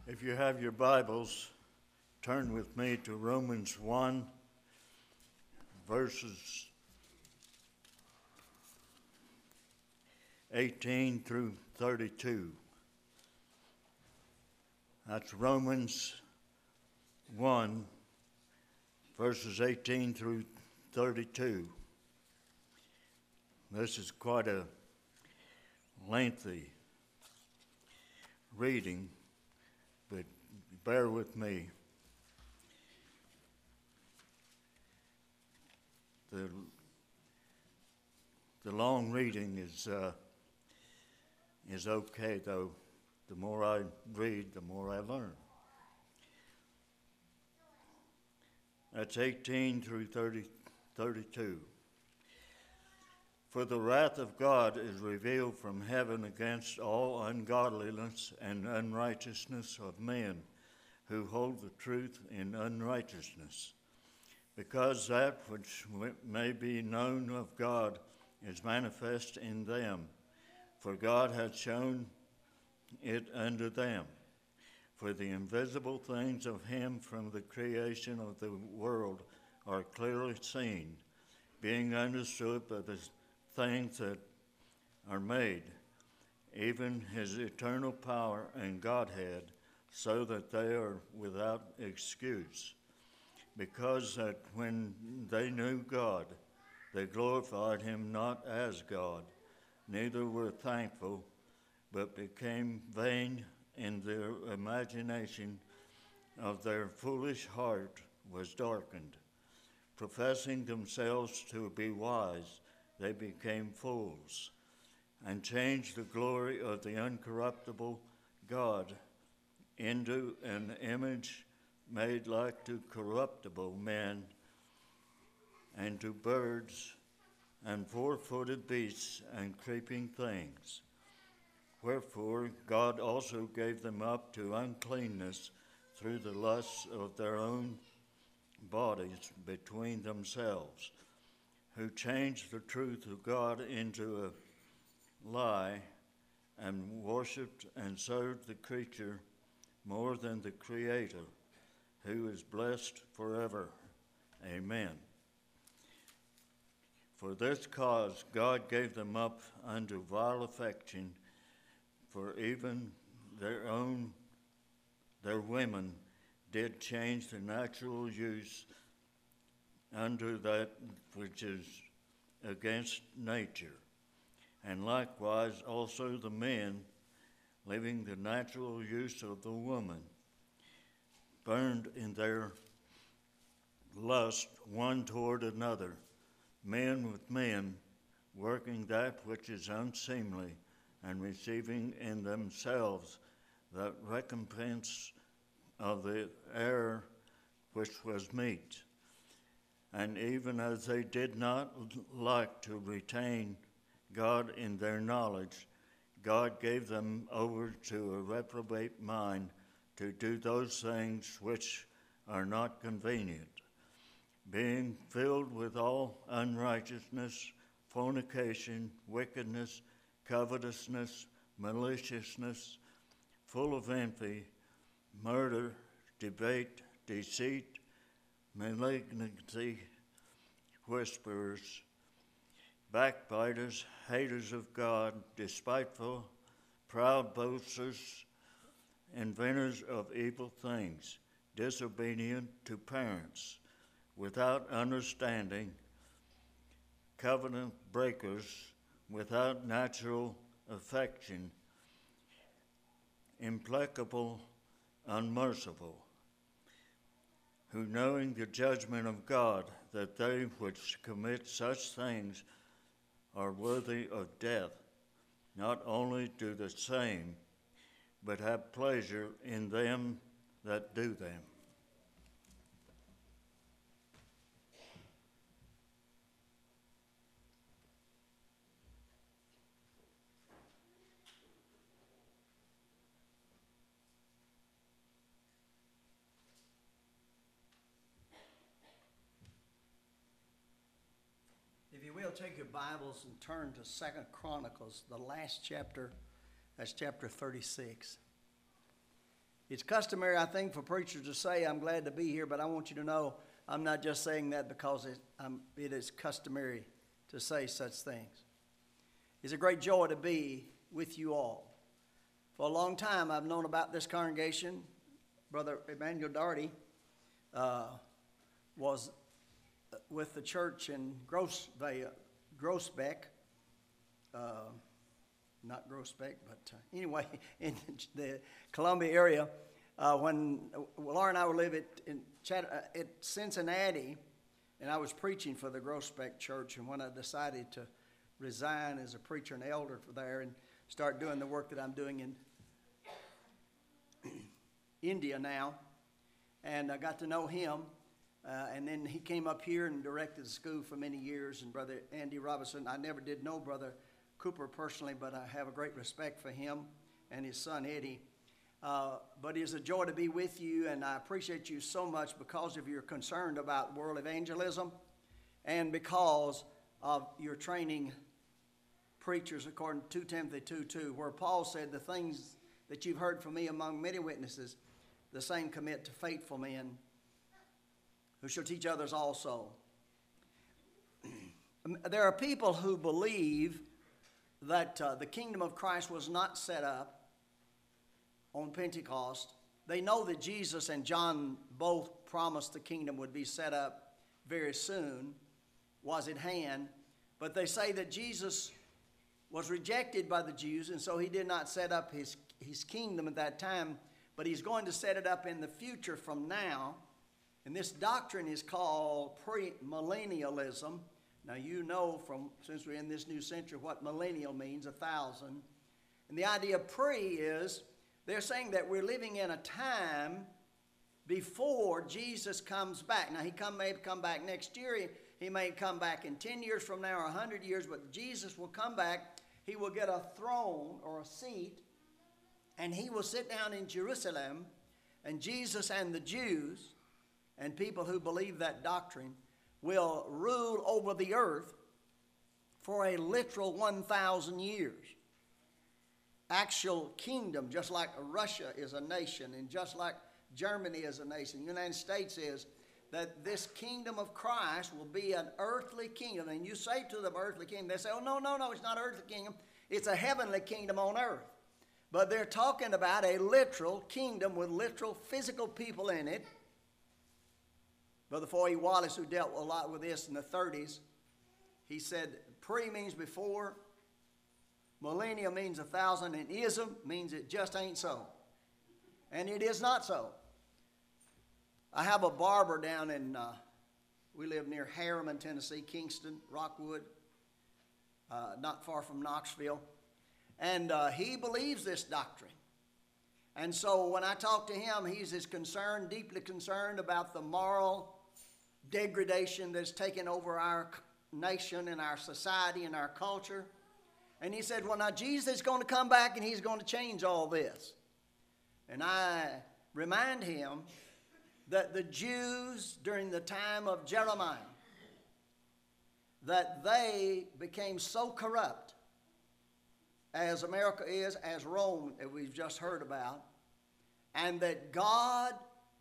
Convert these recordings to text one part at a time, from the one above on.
If you have your Bibles, turn with me to Romans 1, verses 18 through 32. That's Romans 1, verses 18 through 32. This is quite a lengthy reading, but bear with me. The long reading is okay, though. The more I read, the more I learn. That's 18 through 32. For the wrath of God is revealed from heaven against all ungodliness and unrighteousness of men who hold the truth in unrighteousness, because that which may be known of God is manifest in them, for God hath shown it unto them. For the invisible things of him from the creation of the world are clearly seen, being understood by the things that are made, even his eternal power and Godhead, so that they are without excuse. Because that when they knew God, they glorified him not as God, neither were thankful, but became vain in their imagination of their foolish heart was darkened. Professing themselves to be wise, they became fools, and changed the glory of the uncorruptible God into an image made like to corruptible men, and to birds, and four-footed beasts, and creeping things. Wherefore God also gave them up to uncleanness through the lusts of their own bodies between themselves, who changed the truth of God into a lie, and worshipped and served the creature more than the Creator, who is blessed forever. Amen. For this cause God gave them up unto vile affection, for even their women did change the natural use unto that which is against nature. And likewise also the men, leaving the natural use of the woman, burned in their lust one toward another, men with men, working that which is unseemly, and receiving in themselves the recompense of the error which was meet. And even as they did not like to retain God in their knowledge, God gave them over to a reprobate mind to do those things which are not convenient, being filled with all unrighteousness, fornication, wickedness, covetousness, maliciousness, full of envy, murder, debate, deceit, malignity, whisperers, backbiters, haters of God, despiteful, proud boasters, inventors of evil things, disobedient to parents, without understanding, covenant breakers, without natural affection, implacable, unmerciful, who knowing the judgment of God, that they which commit such things are worthy of death, not only do the same, but have pleasure in them that do them. If you will, take your Bibles and turn to 2 Chronicles, the last chapter. That's chapter 36. It's customary, I think, for preachers to say, I'm glad to be here, but I want you to know I'm not just saying that because it is customary to say such things. It's a great joy to be with you all. For a long time, I've known about this congregation. Brother Emmanuel Daugherty was with the church in Groesbeck, not Groesbeck, but anyway, in the Columbia area, when Laura and I were living at Cincinnati, and I was preaching for the Groesbeck church, and when I decided to resign as a preacher and elder for there and start doing the work that I'm doing in India now, and I got to know him, and then he came up here and directed the school for many years, and Brother Andy Robinson, I never did know Brother Cooper personally, but I have a great respect for him and his son Eddie. But it is a joy to be with you, and I appreciate you so much because of your concern about world evangelism and because of your training preachers according to 2 Timothy 2:2, where Paul said, the things that you've heard from me among many witnesses, the same commit to faithful men who shall teach others also. There are people who believe that the kingdom of Christ was not set up on Pentecost. They know that Jesus and John both promised the kingdom would be set up very soon, was at hand, but they say that Jesus was rejected by the Jews, and so he did not set up his kingdom at that time, but he's going to set it up in the future from now, and this doctrine is called premillennialism. Now you know since we're in this new century what millennial means, 1,000, and the idea of is they're saying that we're living in a time before Jesus comes back. Now, he may come back next year. He may come back in 10 years from now or 100 years, but Jesus will come back. He will get a throne or a seat, and he will sit down in Jerusalem, and Jesus and the Jews and people who believe that doctrine will rule over the earth for a literal 1,000 years. Actual kingdom, just like Russia is a nation and just like Germany is a nation, the United States is, that this kingdom of Christ will be an earthly kingdom. And you say to them earthly kingdom, they say, oh, no, it's not an earthly kingdom. It's a heavenly kingdom on earth. But they're talking about a literal kingdom with literal physical people in it. Brother Foy Wallace, who dealt a lot with this in the 30s, he said pre means before, millennium means 1,000, and ism means it just ain't so. And it is not so. I have a barber down in, we live near Harriman, Tennessee, Kingston, Rockwood, not far from Knoxville. And he believes this doctrine. And so when I talk to him, he's as concerned, deeply concerned about the moral degradation that's taken over our nation and our society and our culture. And he said, well, now Jesus is going to come back and he's going to change all this. And I remind him that the Jews during the time of Jeremiah, that they became so corrupt as America is, as Rome, that we've just heard about, and that God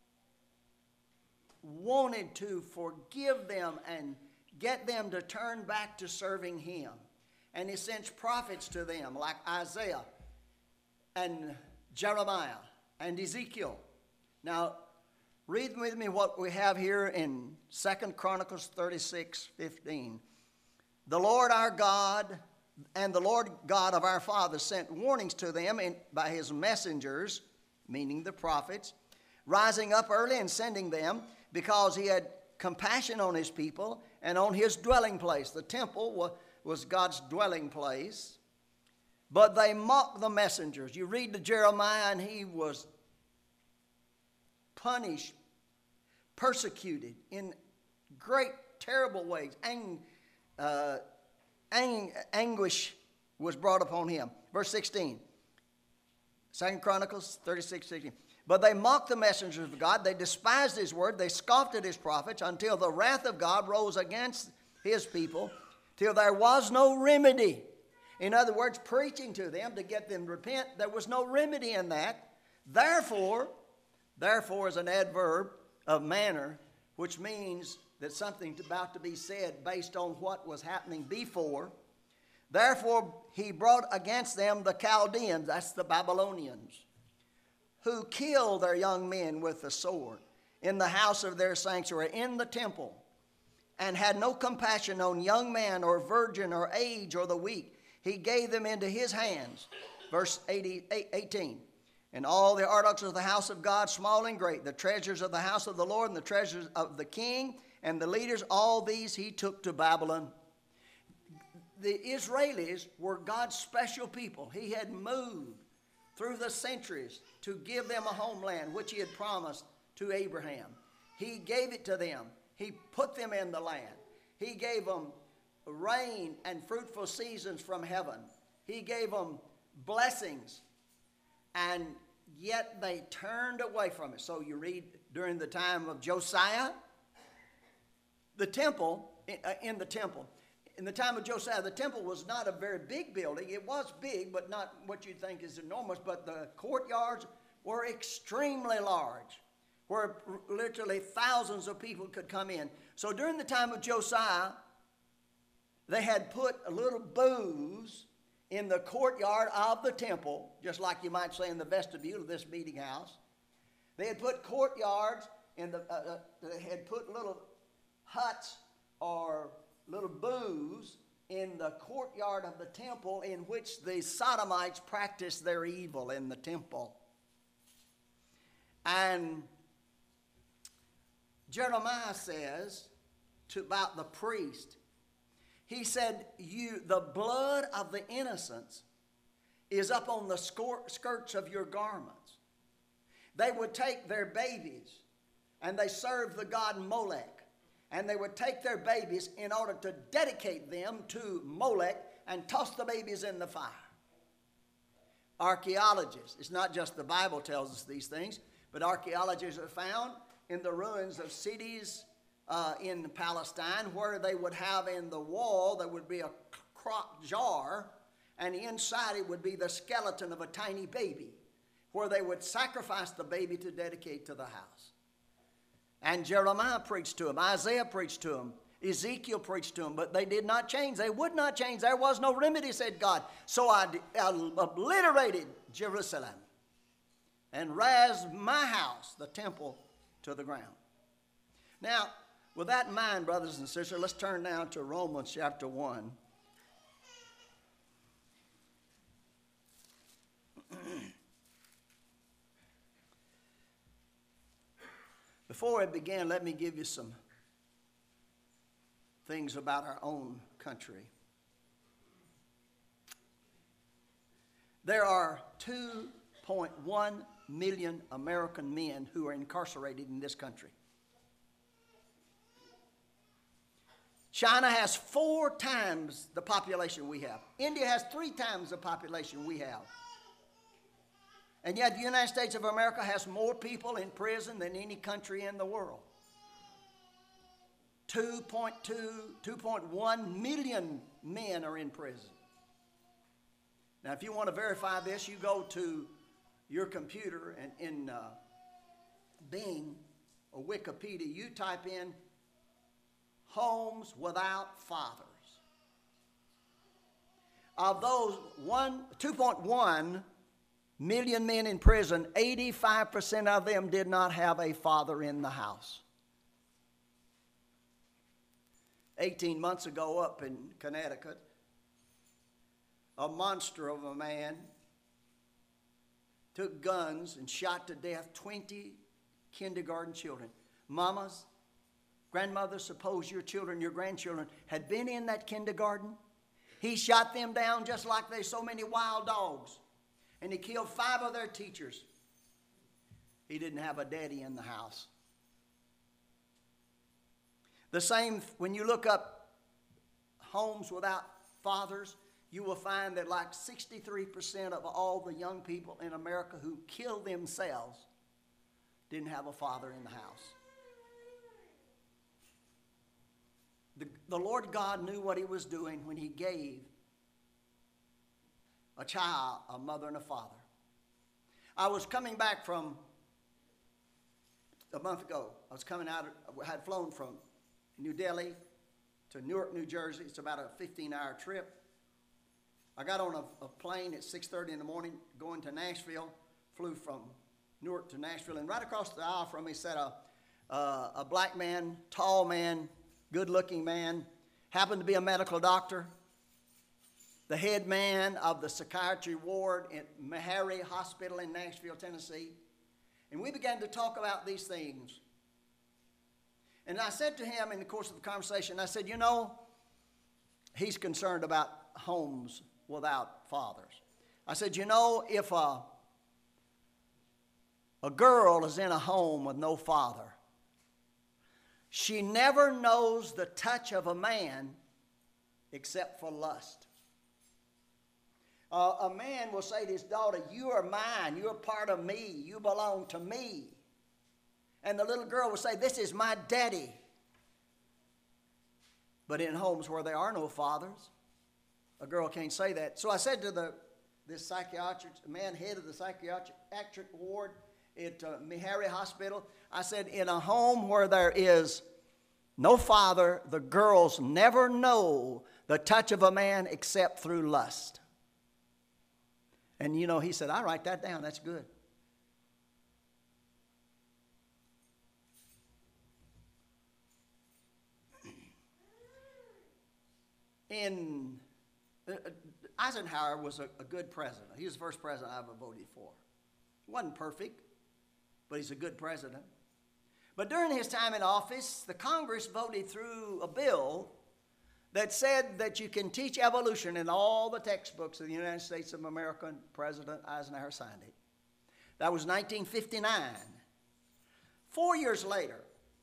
wanted to forgive them and get them to turn back to serving him. And he sent prophets to them like Isaiah and Jeremiah and Ezekiel. Now, read with me what we have here in 2 Chronicles 36:15. The Lord our God and the Lord God of our fathers sent warnings to them by his messengers, meaning the prophets, rising up early and sending them, because he had compassion on his people and on his dwelling place. The temple was God's dwelling place. But they mocked the messengers. You read to Jeremiah, and he was punished, persecuted in great, terrible ways. Anguish was brought upon him. Verse 16, 2 Chronicles 36:16. But they mocked the messengers of God. They despised his word. They scoffed at his prophets until the wrath of God rose against his people, till there was no remedy. In other words, preaching to them to get them to repent, there was no remedy in that. Therefore, Therefore is an adverb of manner, which means that something's about to be said based on what was happening before. Therefore he brought against them the Chaldeans, that's the Babylonians, who killed their young men with the sword in the house of their sanctuary, in the temple, and had no compassion on young man or virgin or age or the weak. He gave them into his hands. Verse 18. And all the articles of the house of God, small and great, the treasures of the house of the Lord and the treasures of the king and the leaders, all these he took to Babylon. The Israelis were God's special people. He had moved through the centuries to give them a homeland, which he had promised to Abraham. He gave it to them. He put them in the land. He gave them rain and fruitful seasons from heaven. He gave them blessings, and yet they turned away from it. So you read during the time of Josiah, the temple, in the time of Josiah, the temple was not a very big building. It was big, but not what you'd think is enormous. But the courtyards were extremely large, where literally thousands of people could come in. So during the time of Josiah, they had put a little booths in the courtyard of the temple, just like you might say in the vestibule of this meeting house. They had put courtyards in they had put little huts or little booths in the courtyard of the temple, in which the Sodomites practiced their evil in the temple. And Jeremiah says about the priest, he said, the blood of the innocents is up on the skirts of your garments. They would take their babies and they served the god Molech. And they would take their babies in order to dedicate them to Molech and toss the babies in the fire. Archaeologists, it's not just the Bible tells us these things, but archaeologists have found in the ruins of cities in Palestine where they would have in the wall, there would be a crock jar, and inside it would be the skeleton of a tiny baby, where they would sacrifice the baby to dedicate to the house. And Jeremiah preached to them. Isaiah preached to them. Ezekiel preached to them. But they did not change. They would not change. There was no remedy, said God. So I obliterated Jerusalem and razed my house, the temple, to the ground. Now, with that in mind, brothers and sisters, let's turn now to Romans chapter 1. Before I begin, let me give you some things about our own country. There are 2.1 million American men who are incarcerated in this country. China has 4 times the population we have. India has 3 times the population we have. And yet the United States of America has more people in prison than any country in the world. 2.1 million men are in prison. Now, if you want to verify this, you go to your computer and in Bing or Wikipedia, you type in homes without fathers. Of those 2.1 million men in prison, 85% of them did not have a father in the house. 18 months ago up in Connecticut, a monster of a man took guns and shot to death 20 kindergarten children. Mamas, grandmothers, suppose your children, your grandchildren had been in that kindergarten. He shot them down just like there's so many wild dogs. And he killed 5 of their teachers. He didn't have a daddy in the house. The same, when you look up homes without fathers, you will find that like 63% of all the young people in America who killed themselves didn't have a father in the house. The Lord God knew what he was doing when he gave a child, a mother and a father. I was coming back from a month ago. I was coming out, I had flown from New Delhi to Newark, New Jersey. It's about a 15-hour trip. I got on a plane at 6:30 in the morning going to Nashville, flew from Newark to Nashville, and right across the aisle from me sat a black man, tall man, good-looking man, happened to be a medical doctor, the head man of the psychiatry ward at Meharry Hospital in Nashville, Tennessee. And we began to talk about these things. And I said to him in the course of the conversation, I said, you know, he's concerned about homes without fathers. I said, you know, if a girl is in a home with no father, she never knows the touch of a man except for lust. A man will say to his daughter, you are mine, you are part of me, you belong to me. And the little girl will say, this is my daddy. But in homes where there are no fathers, a girl can't say that. So I said to this psychiatrist, man, head of the psychiatric ward at Meharry Hospital, I said, in a home where there is no father, the girls never know the touch of a man except through lust. And you know, he said, I write that down, that's good. Eisenhower was a good president. He was the first president I ever voted for. He wasn't perfect, but he's a good president. But during his time in office, the Congress voted through a bill that said that you can teach evolution in all the textbooks of the United States of America, and President Eisenhower signed it. That was 1959. 4 years later,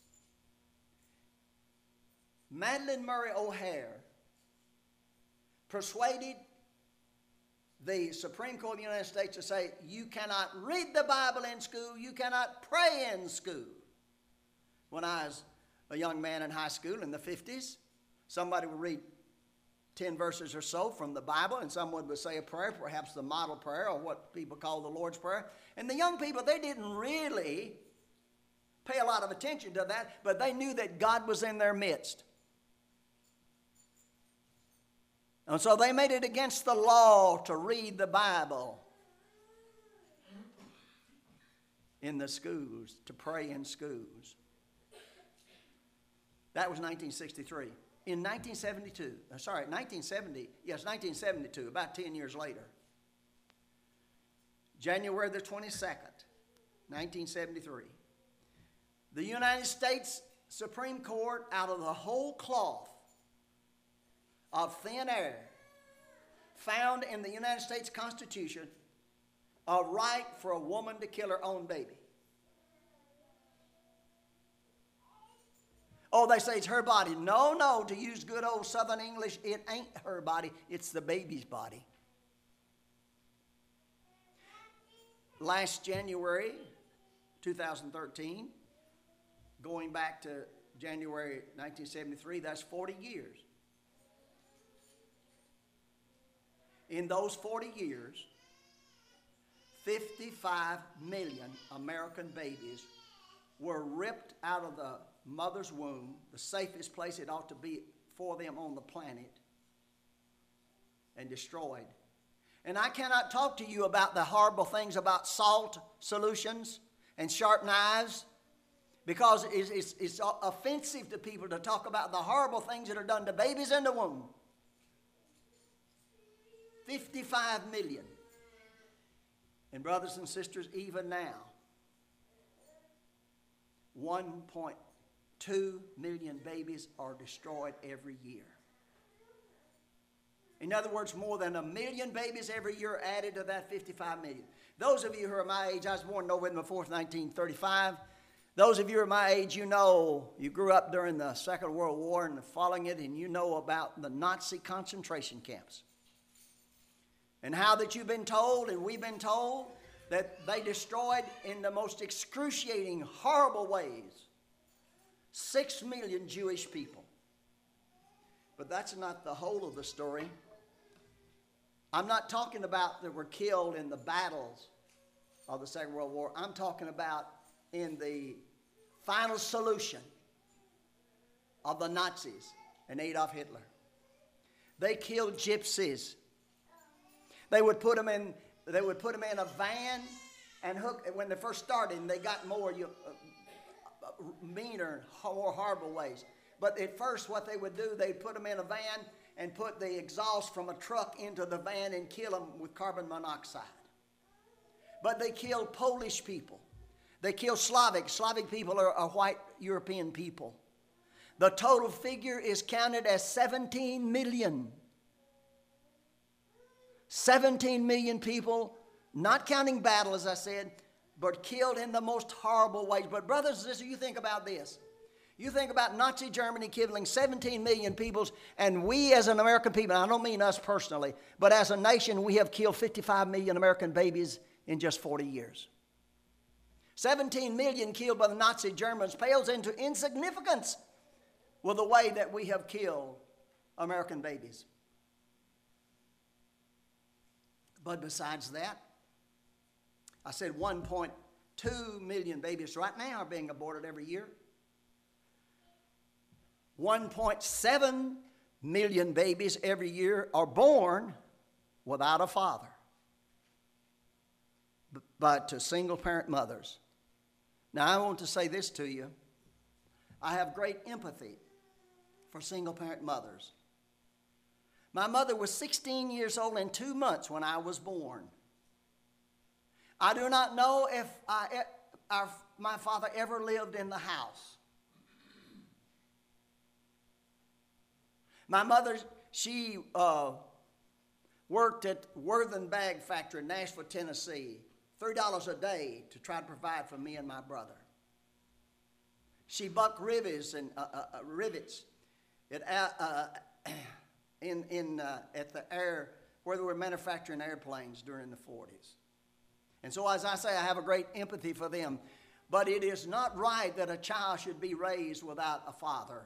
Madalyn Murray O'Hair persuaded the Supreme Court of the United States to say, you cannot read the Bible in school, you cannot pray in school. When I was a young man in high school in the 50s, somebody would read 10 verses or so from the Bible, and someone would say a prayer, perhaps the model prayer, or what people call the Lord's Prayer. And the young people, they didn't really pay a lot of attention to that, but they knew that God was in their midst. And so they made it against the law to read the Bible in the schools, to pray in schools. That was 1963. In 1972, about 10 years later, January the 22nd, 1973, the United States Supreme Court, out of the whole cloth of thin air, found in the United States Constitution a right for a woman to kill her own baby. Oh, they say it's her body. No, to use good old Southern English, it ain't her body, it's the baby's body. Last January 2013, going back to January 1973, that's 40 years. In those 40 years, 55 million American babies were ripped out of the mother's womb, the safest place it ought to be for them on the planet, and destroyed. And I cannot talk to you about the horrible things about salt solutions and sharp knives, because it's offensive to people to talk about the horrible things that are done to babies in the womb. 55 million. And brothers and sisters, even now, 1.2 million babies are destroyed every year. In other words, more than 1 million babies every year added to that 55 million. Those of you who are my age, I was born November 4th, 1935. Those of you who are my age, you know, you grew up during the Second World War and following it, and you know about the Nazi concentration camps. And how that you've been told, and we've been told, that they destroyed in the most excruciating, horrible ways 6 million Jewish people. But that's not the whole of the story. I'm not talking about that were killed in the battles of the Second World War. I'm talking about in the final solution of the Nazis and Adolf Hitler. They killed gypsies. They would put them in a van and hook. When they first started, and they got more meaner, more horrible ways. But at first, what they would do, they'd put them in a van and put the exhaust from a truck into the van and kill them with carbon monoxide. But they killed Polish people. They killed Slavic. Slavic people are white European people. The total figure is counted as 17 million. 17 million people, not counting battle, as I said, but killed in the most horrible ways. But brothers and sisters, you think about this. You think about Nazi Germany killing 17 million people, and we as an American people, I don't mean us personally, but as a nation, we have killed 55 million American babies in just 40 years. 17 million killed by the Nazi Germans pales into insignificance with the way that we have killed American babies. But besides that, I said 1.2 million babies right now are being aborted every year. 1.7 million babies every year are born without a father, but to single-parent mothers. Now, I want to say this to you. I have great empathy for single-parent mothers. My mother was 16 years old and 2 months when I was born. I do not know if my father ever lived in the house. My mother, she worked at Worthen Bag Factory in Nashville, Tennessee, $3 a day to try to provide for me and my brother. She bucked rivets at the air where they were manufacturing airplanes during the 40s. And so, as I say, I have a great empathy for them. But it is not right that a child should be raised without a father.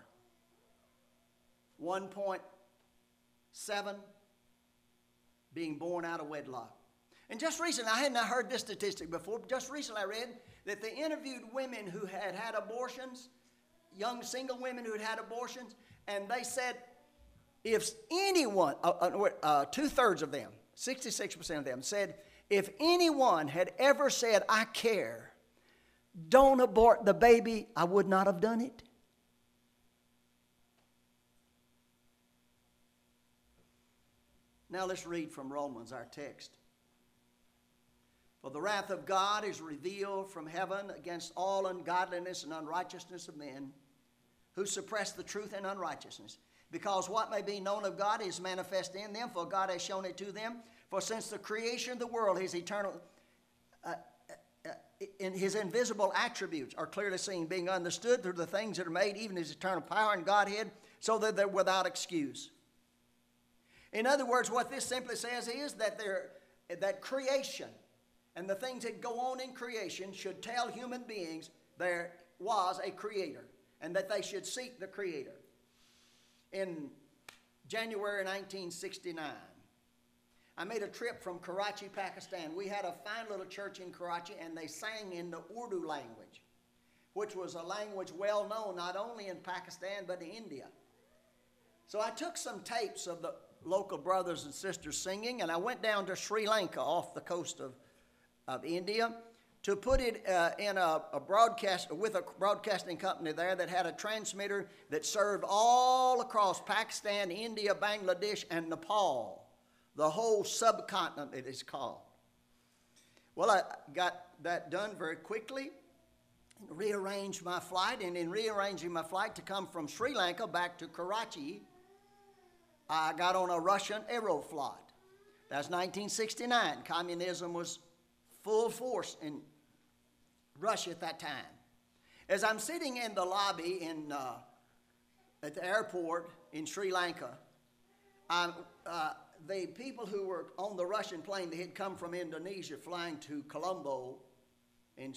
1.7 being born out of wedlock. And just recently, I hadn't heard this statistic before, but just recently I read that they interviewed women who had had abortions, young single women who had had abortions, and they said if anyone, two-thirds of them, 66% of them said, if anyone had ever said, I care, don't abort the baby, I would not have done it. Now let's read from Romans, our text. For the wrath of God is revealed from heaven against all ungodliness and unrighteousness of men who suppress the truth in unrighteousness. Because what may be known of God is manifest in them, for God has shown it to them. For since the creation of the world, his eternal, in his invisible attributes are clearly seen, being understood through the things that are made, even his eternal power and Godhead, so that they're without excuse. In other words, what this simply says is that that creation and the things that go on in creation should tell human beings there was a creator and that they should seek the creator. In January 1969, I made a trip from Karachi, Pakistan. We had a fine little church in Karachi, and they sang in the Urdu language, which was a language well known not only in Pakistan but in India. So I took some tapes of the local brothers and sisters singing, and I went down to Sri Lanka off the coast of India to put it in a broadcast with a broadcasting company there that had a transmitter that served all across Pakistan, India, Bangladesh, and Nepal. The whole subcontinent, it is called. Well, I got that done very quickly, rearranged my flight, and in rearranging my flight to come from Sri Lanka back to Karachi, I got on a Russian Aeroflot. That's 1969. Communism was full force in Russia at that time. As I'm sitting in the lobby at the airport in Sri Lanka, the people who were on the Russian plane, they had come from Indonesia, flying to Colombo in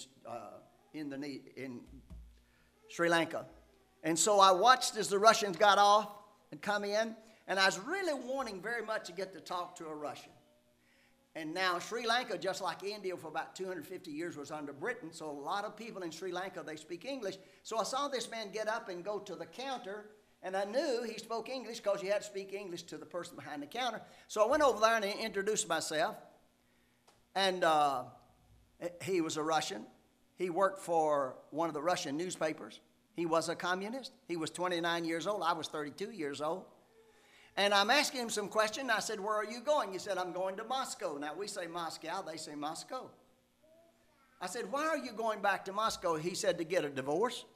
Sri Lanka. And so I watched as the Russians got off and come in, and I was really wanting very much to get to talk to a Russian. And now Sri Lanka, just like India for about 250 years, was under Britain. So a lot of people in Sri Lanka, they speak English. So I saw this man get up and go to the counter, and I knew he spoke English because you had to speak English to the person behind the counter. So I went over there and introduced myself. And he was a Russian. He worked for one of the Russian newspapers. He was a communist. He was 29 years old. I was 32 years old. And I'm asking him some questions. I said, where are you going? He said, I'm going to Moscow. Now, we say Moscow. They say Moscow. I said, why are you going back to Moscow? He said, to get a divorce.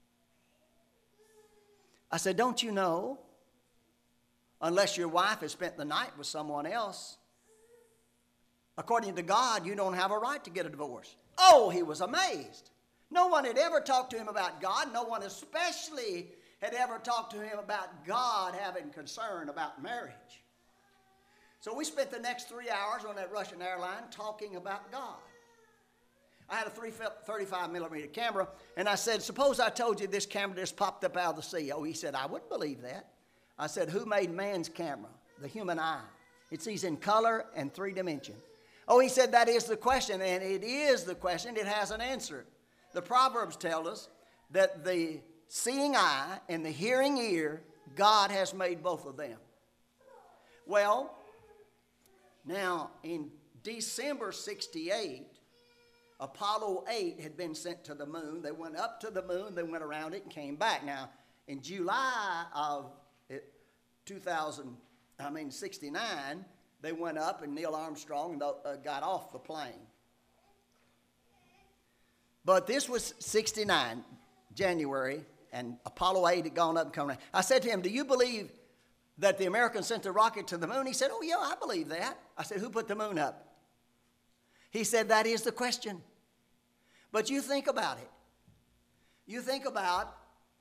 I said, don't you know, unless your wife has spent the night with someone else, according to God, you don't have a right to get a divorce. Oh, he was amazed. No one had ever talked to him about God. No one especially had ever talked to him about God having concern about marriage. So we spent the next 3 hours on that Russian airline talking about God. I had a 35 millimeter camera, and I said, suppose I told you this camera just popped up out of the sea. Oh, he said, I wouldn't believe that. I said, who made man's camera? The human eye. It sees in color and 3 dimension. Oh, he said, that is the question, and it is the question. It has an answer. The Proverbs tell us that the seeing eye and the hearing ear, God has made both of them. Well, now in December 68, Apollo 8 had been sent to the moon. They went up to the moon, they went around it and came back. Now, in July of 69, they went up and Neil Armstrong got off the plane. But this was 69, January, and Apollo 8 had gone up and come around. I said to him, do you believe that the Americans sent the rocket to the moon? He said, oh, yeah, I believe that. I said, who put the moon up? He said, that is the question. But you think about it. You think about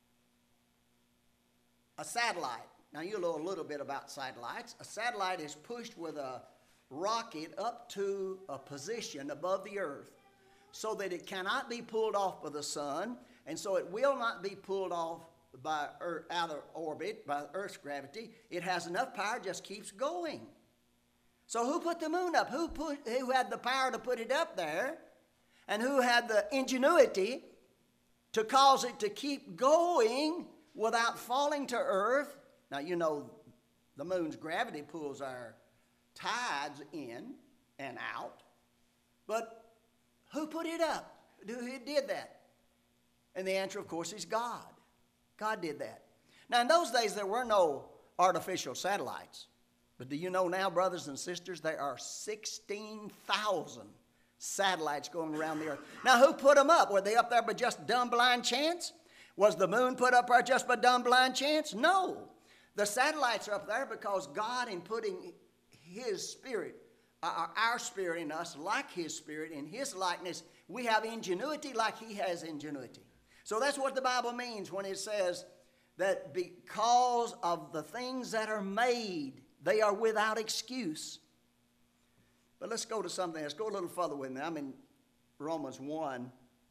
a satellite. Now, you know a little bit about satellites. A satellite is pushed with a rocket up to a position above the earth so that it cannot be pulled off by the sun, and so it will not be pulled off by Earth, out of orbit by Earth's gravity. It has enough power, just keeps going. So who put the moon up? Who had the power to put it up there? And who had the ingenuity to cause it to keep going without falling to earth? Now, you know, the moon's gravity pulls our tides in and out. But who put it up? Who did that? And the answer, of course, is God. God did that. Now, in those days, there were no artificial satellites. But do you know now, brothers and sisters, there are 16,000 satellites going around the earth. Now, who put them up? Were they up there by just dumb blind chance? Was the moon put up there just by dumb blind chance? No. The satellites are up there because God, in putting His Spirit, our spirit in us, like His Spirit, in His likeness, we have ingenuity like He has ingenuity. So that's what the Bible means when it says that because of the things that are made, they are without excuse. But let's go to something else. Go a little further with me. I'm in Romans 1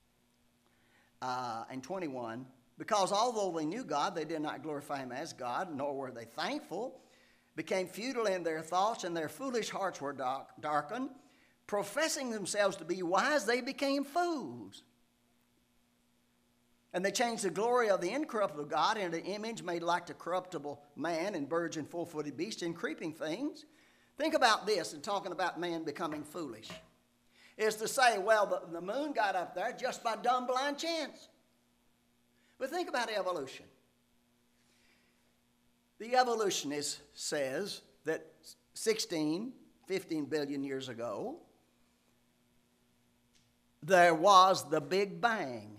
and 21. Because although they knew God, they did not glorify Him as God, nor were they thankful, became futile in their thoughts, and their foolish hearts were darkened. Professing themselves to be wise, they became fools. And they changed the glory of the incorruptible God into an image made like the corruptible man and birds and four-footed beasts and creeping things. Think about this and talking about man becoming foolish. Is to say, well, the moon got up there just by dumb blind chance. But think about evolution. The evolutionist says that 15 billion years ago, there was the Big Bang.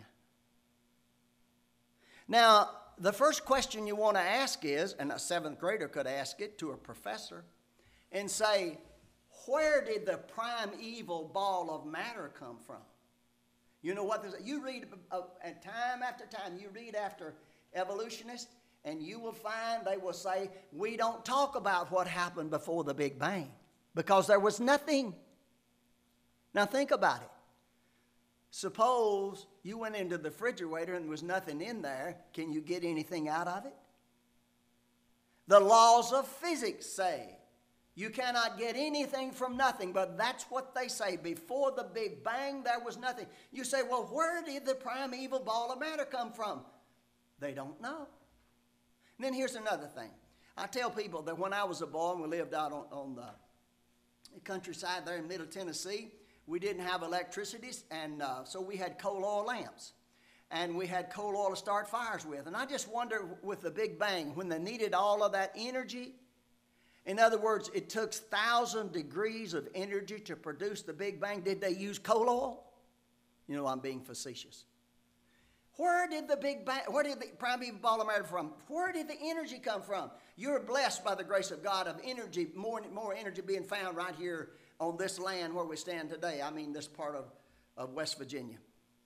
Now, the first question you want to ask is, and a 7th grader could ask it to a professor, and say, where did the primeval ball of matter come from? You know what? You read, and time after time, you read after evolutionists, and you will find they will say, we don't talk about what happened before the Big Bang, because there was nothing. Now think about it. Suppose you went into the refrigerator and there was nothing in there. Can you get anything out of it? The laws of physics say You cannot get anything from nothing, but that's what they say. Before the Big Bang, there was nothing. You say, well, where did the primeval ball of matter come from? They don't know. And then here's another thing. I tell people that when I was a boy and we lived out on the countryside there in Middle Tennessee, we didn't have electricity, and so we had coal oil lamps. And we had coal oil to start fires with. And I just wonder, with the Big Bang, when they needed all of that energy, in other words, it took 1,000 degrees of energy to produce the Big Bang. Did they use coal oil? You know, I'm being facetious. Where did the Big Bang, where did the primeval ball of matter from? Where did the energy come from? You're blessed by the grace of God of energy, more energy being found right here on this land where we stand today. I mean, this part of West Virginia.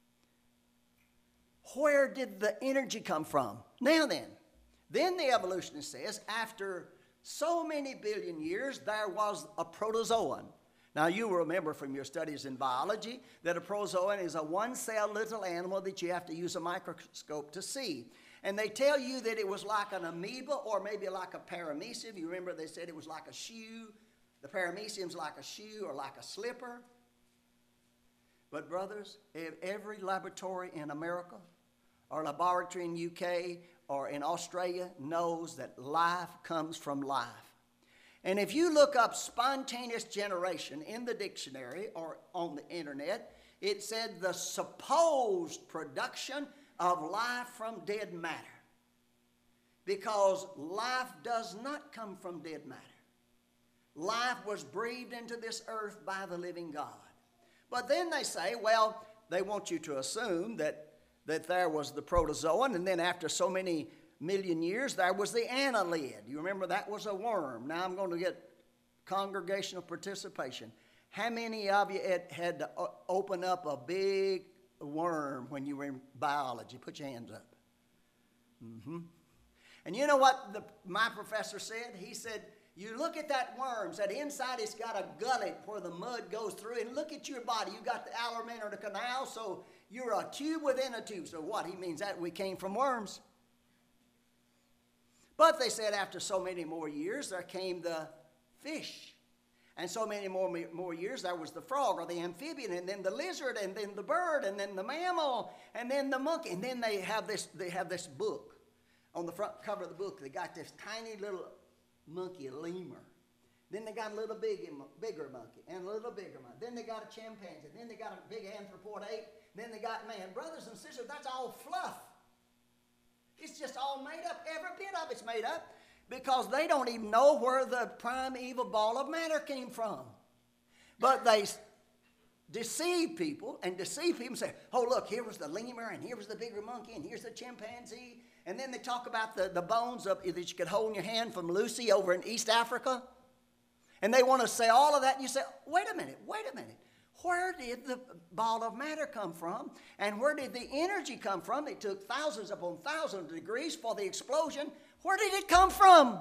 Where did the energy come from? Now then the evolutionist says, after so many billion years, there was a protozoan. Now, you will remember from your studies in biology that a protozoan is a one-celled little animal that you have to use a microscope to see. And they tell you that it was like an amoeba or maybe like a paramecium. You remember they said it was like a shoe. The paramecium's like a shoe or like a slipper. But brothers, every laboratory in America or laboratory in UK or in Australia knows that life comes from life. And if you look up spontaneous generation in the dictionary or on the internet, it said the supposed production of life from dead matter. Because life does not come from dead matter. Life was breathed into this earth by the living God. But then they say, well, they want you to assume that there was the protozoan, and then after so many million years, there was the annelid. You remember that was a worm. Now I'm going to get congregational participation. How many of you had to open up a big worm when you were in biology? Put your hands up. Mm-hmm. And you know what my professor said? He said, you look at that worm, said inside it's got a gullet where the mud goes through, and look at your body. You got the alimentary canal, so you're a tube within a tube. So what? He means that we came from worms. But they said after so many more years, there came the fish. And so many more years, there was the frog or the amphibian, and then the lizard, and then the bird, and then the mammal, and then the monkey. And then they have this book. On the front cover of the book, they got this tiny little monkey, a lemur. Then they got a little bigger monkey, and a little bigger monkey. Then they got a chimpanzee. Then they got a big anthropoid ape. Then they got man. Brothers and sisters, that's all fluff. It's just all made up. Every bit of it's made up because they don't even know where the primeval ball of matter came from. But they deceive people and say, oh, look, here was the lemur, and here was the bigger monkey, and here's the chimpanzee. And then they talk about the bones that you could hold in your hand from Lucy over in East Africa. And they want to say all of that, and you say, wait a minute. Where did the ball of matter come from? And where did the energy come from? It took thousands upon thousands of degrees for the explosion. Where did it come from?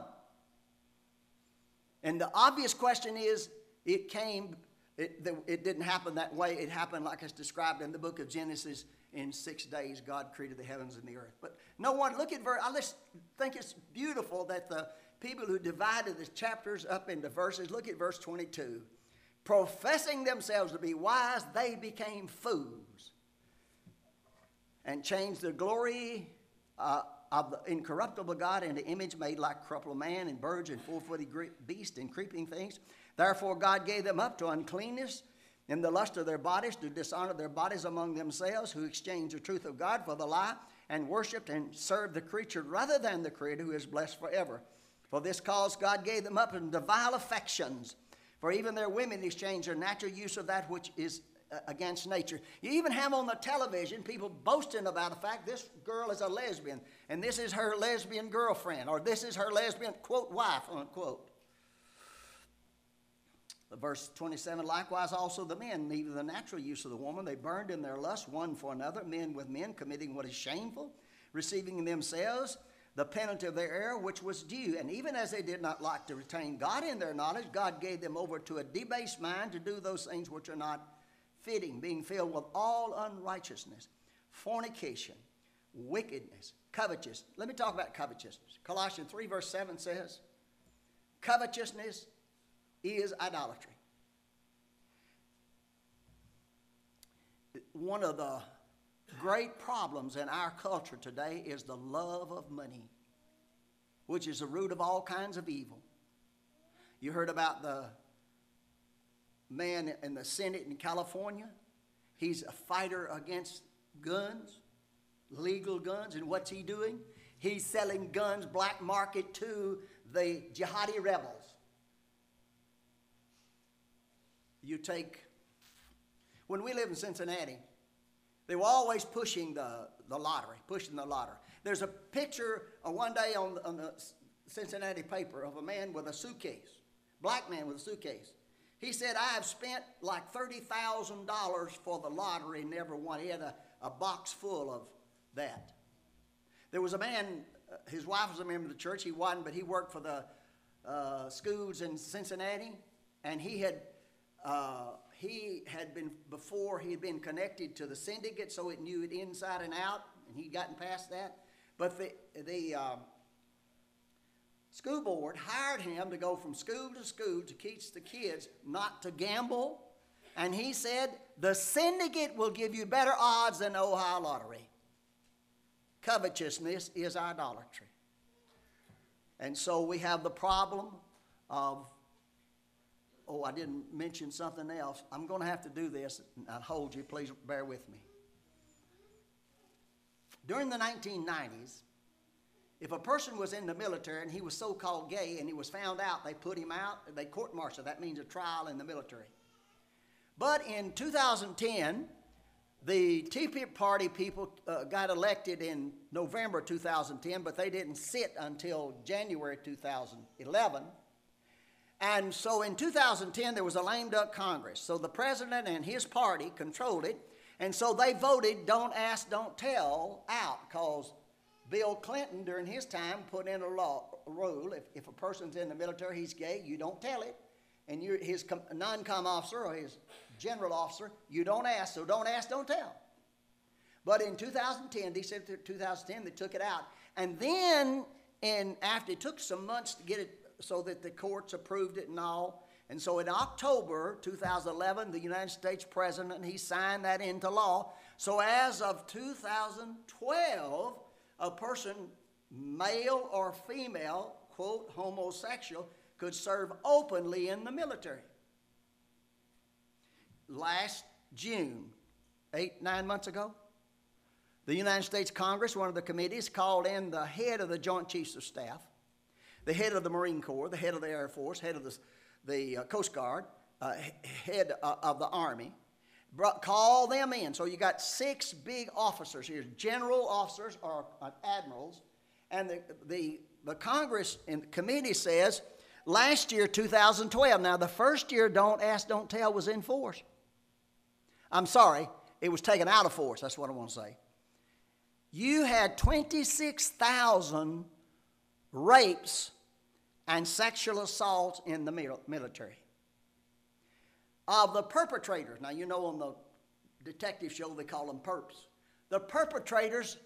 And the obvious question is, it didn't happen that way. It happened like it's described in the book of Genesis. In 6 days, God created the heavens and the earth. But no one, look at I just think it's beautiful that the people who divided the chapters up into verses, look at verse 22. Professing themselves to be wise, they became fools and changed the glory of the incorruptible God into image made like corruptible man and birds and four-footed beasts and creeping things. Therefore God gave them up to uncleanness in the lust of their bodies, to dishonor their bodies among themselves, who exchanged the truth of God for the lie, and worshipped and served the creature rather than the Creator, who is blessed forever. For this cause God gave them up into vile affections. For even their women exchanged their natural use of that which is against nature. You even have on the television people boasting about the fact this girl is a lesbian, and this is her lesbian girlfriend, or this is her lesbian, quote, wife, unquote. Verse 27, likewise also the men, neither the natural use of the woman, they burned in their lust one for another, men with men, committing what is shameful, receiving in themselves the penalty of their error, which was due. And even as they did not like to retain God in their knowledge, God gave them over to a debased mind to do those things which are not fitting, being filled with all unrighteousness, fornication, wickedness, covetousness. Let me talk about covetousness. Colossians 3 verse 7 says, covetousness is idolatry. One of the great problems in our culture today is the love of money, which is the root of all kinds of evil. You heard about the man in the Senate in California. He's a fighter against guns, legal guns, and what's he doing? He's selling guns black market to the jihadi rebels. You take, when we lived in Cincinnati, they were always pushing the lottery. There's a picture one day on the Cincinnati paper of a man with a suitcase, black man with a suitcase. He said, I have spent like $30,000 for the lottery and never won. He had a box full of that. There was a man, his wife was a member of the church. He wasn't, but he worked for the schools in Cincinnati. And he had been, before he had been connected to the syndicate, so it knew it inside and out, and he'd gotten past that. But the school board hired him to go from school to teach the kids not to gamble. And he said, the syndicate will give you better odds than the Ohio lottery. Covetousness is idolatry. And so we have the problem of, oh, I didn't mention something else. I'm going to have to do this. I'll hold you. Please bear with me. During the 1990s, if a person was in the military and he was so-called gay and he was found out, they put him out, they court-martial. That means a trial in the military. But in 2010, the Tea Party people got elected in November 2010, but they didn't sit until January 2011. And so in 2010, there was a lame duck Congress. So the president and his party controlled it. And so they voted don't ask, don't tell out, because Bill Clinton, during his time, put in a rule. If a person's in the military, he's gay, you don't tell it. And his non-com officer or his general officer, you don't ask. So don't ask, don't tell. But in 2010, December 2010, they took it out. And then, after it took some months to get it so that the courts approved it and all. And so in October 2011, the United States president, he signed that into law. So as of 2012, a person, male or female, quote, homosexual, could serve openly in the military. Last June, 9 months ago, the United States Congress, one of the committees, called in the head of the Joint Chiefs of Staff, the head of the Marine Corps, the head of the Air Force, head of the Coast Guard, head of the Army, call them in. So you got 6 big officers here, general officers or admirals, and the Congress and the committee says last year, 2012, now the first year don't ask, don't tell was in force. I'm sorry, it was taken out of force, that's what I want to say. You had 26,000 rapes and sexual assaults in the military. Of the perpetrators, now you know on the detective show they call them perps. The perpetrators,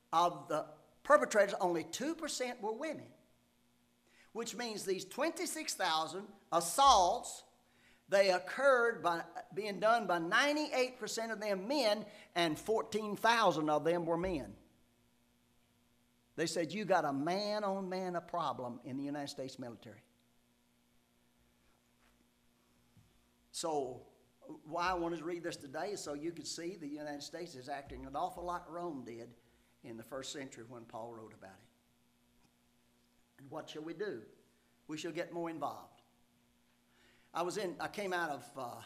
only 2% were women, which means these 26,000 assaults, they occurred by being done by 98% of them men, and 14,000 of them were men. They said you got a man-on-man problem in the United States military. So why I wanted to read this today is so you could see the United States is acting an awful lot Rome did in the first century when Paul wrote about it. And what shall we do? We shall get more involved. I was coming out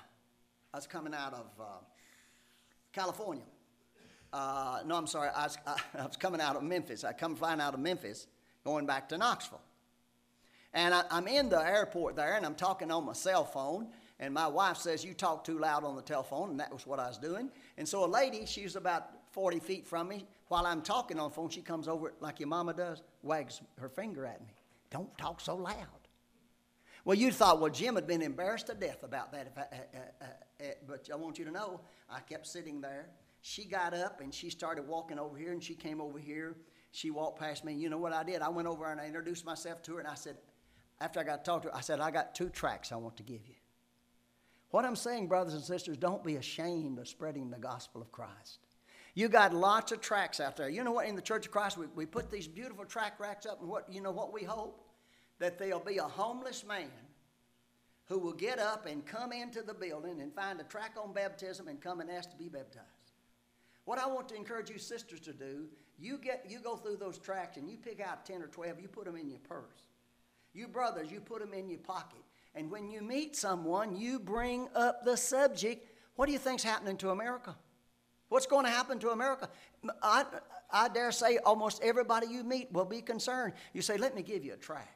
of California. I was coming out of Memphis. I come flying out of Memphis, going back to Knoxville. And I'm in the airport there, and I'm talking on my cell phone, and my wife says, you talk too loud on the telephone, and that was what I was doing. And so a lady, she was about 40 feet from me. While I'm talking on the phone, she comes over like your mama does, wags her finger at me. Don't talk so loud. Well, you thought, well, Jim had been embarrassed to death about that. But I want you to know, I kept sitting there. She got up, and she started walking over here, and she came over here. She walked past me. You know what I did? I went over and I introduced myself to her, and I said, after I got to talk to her, I said, I got 2 tracts I want to give you. What I'm saying, brothers and sisters, don't be ashamed of spreading the gospel of Christ. You got lots of tracts out there. You know what? In the Church of Christ, we put these beautiful tract racks up, and you know what we hope? That there'll be a homeless man who will get up and come into the building and find a tract on baptism and come and ask to be baptized. What I want to encourage you sisters to do, you go through those tracts and you pick out 10 or 12, you put them in your purse. You brothers, you put them in your pocket. And when you meet someone, you bring up the subject. What do you think's happening to America? What's going to happen to America? I dare say almost everybody you meet will be concerned. You say, let me give you a tract.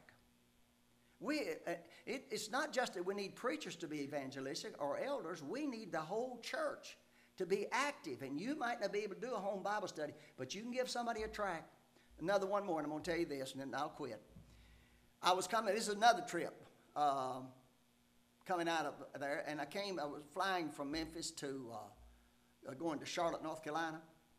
It's not just that we need preachers to be evangelistic or elders. We need the whole church to be active. And you might not be able to do a home Bible study, but you can give somebody a tract. One more, and I'm going to tell you this, and then I'll quit. This is another trip coming out of there, and I was flying from Memphis to going to Charlotte, North Carolina.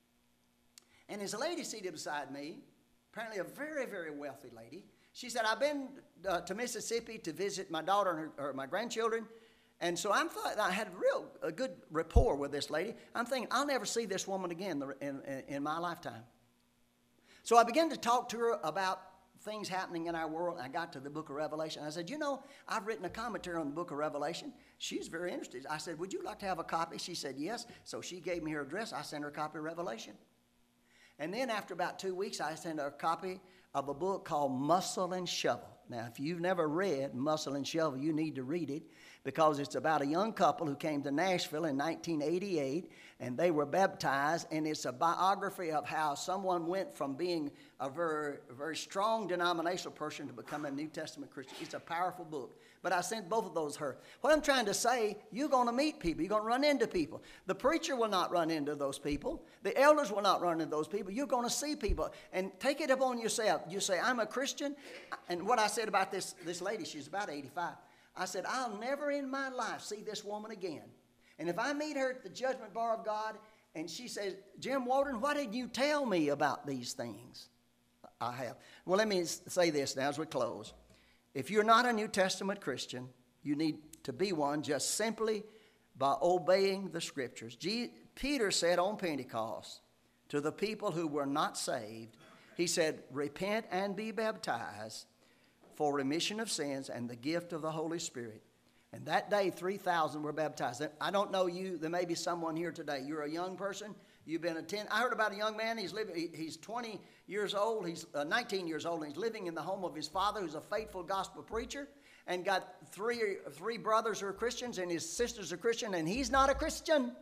And there's a lady seated beside me, apparently a very, very wealthy lady. She said, I've been to Mississippi to visit my daughter and my grandchildren. And so I had a good rapport with this lady. I'm thinking, I'll never see this woman again in my lifetime. So I began to talk to her about things happening in our world. I got to the book of Revelation. I said, I've written a commentary on the book of Revelation. She's very interested. I said, would you like to have a copy? She said, yes. So she gave me her address. I sent her a copy of Revelation. And then after about 2 weeks, I sent her a copy of a book called Muscle and Shovel. Now, if you've never read Muscle and Shovel, you need to read it because it's about a young couple who came to Nashville in 1988, and they were baptized, and it's a biography of how someone went from being a very, very strong denominational person to become a New Testament Christian. It's a powerful book. But I sent both of those her. What I'm trying to say, you're going to meet people. You're going to run into people. The preacher will not run into those people. The elders will not run into those people. You're going to see people. And take it upon yourself. You say, I'm a Christian. And what I said about this lady, she's about 85. I said, I'll never in my life see this woman again. And if I meet her at the judgment bar of God, and she says, Jim Walden, why didn't you tell me about these things? I have. Well, let me say this now as we close. If you're not a New Testament Christian, you need to be one just simply by obeying the Scriptures. Peter said on Pentecost to the people who were not saved, he said, repent and be baptized for remission of sins and the gift of the Holy Spirit. And that day, 3,000 were baptized. I don't know you. There may be someone here today. You're a young person. You've been attending. I heard about a young man. He's 20 years old. He's 19 years old. And he's living in the home of his father, who's a faithful gospel preacher, and got three brothers who are Christians, and his sisters are Christian, and he's not a Christian.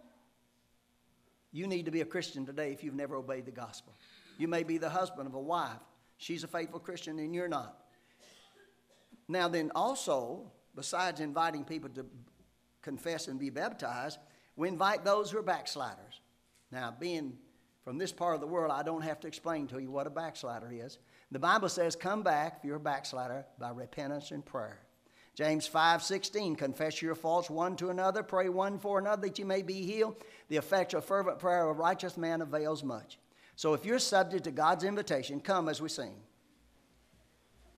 You need to be a Christian today if you've never obeyed the gospel. You may be the husband of a wife. She's a faithful Christian, and you're not. Now then, also, besides inviting people to confess and be baptized, we invite those who are backsliders. Now, being from this part of the world, I don't have to explain to you what a backslider is. The Bible says, come back, if you're a backslider, by repentance and prayer. James 5:16, confess your faults one to another, pray one for another that you may be healed. The effectual fervent prayer of a righteous man avails much. So if you're subject to God's invitation, come as we sing.